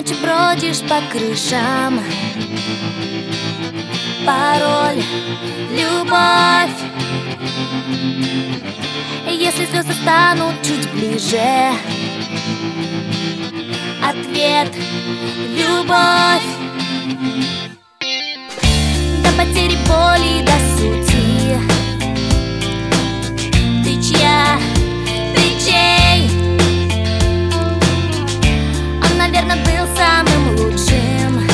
ночью бродишь по крышам. Пароль — любовь. Если слезы станут чуть ближе, ответ — любовь. До потери боли, до сути. Ты чья? Ты чей? Он, наверное, был самым лучшим,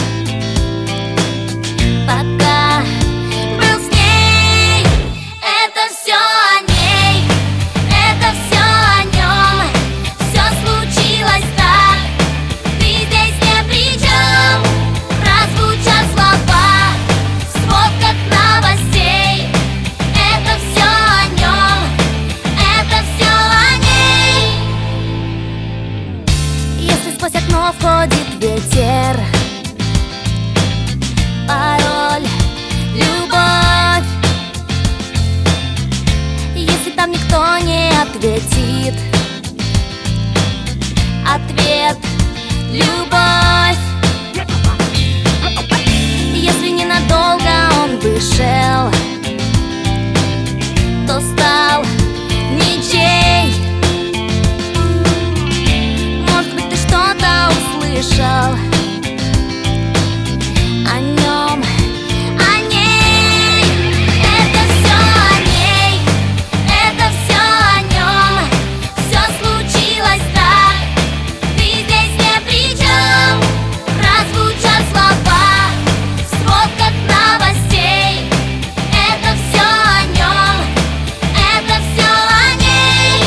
пока был с ней. Это все о ней, это все о нем. Все случилось так, ты здесь не при чем. Прозвучат слова в сводках новостей. Это все о нем, это все о ней. Если сквозь окно входит ветер, пароль — любовь. Если там никто не ответит, ответ — любовь. Если ненадолго он вышел, то стал ничей. Может быть, ты что-то услышал о нем, о ней. Это все о ней, это все о нем. Все случилось так, ты здесь не при чем. Прозвучат слова в сводках новостей. Это все о нем, это все о ней.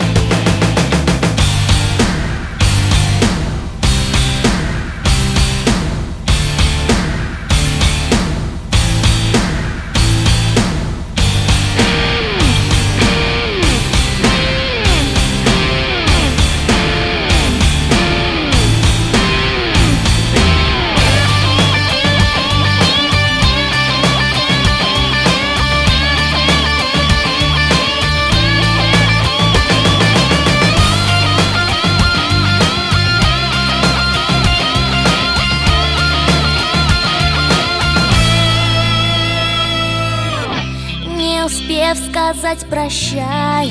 Не успев сказать прощай,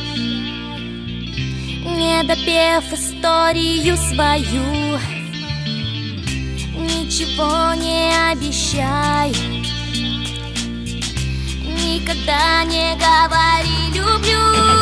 не допев историю свою, ничего не обещай, никогда не говори люблю.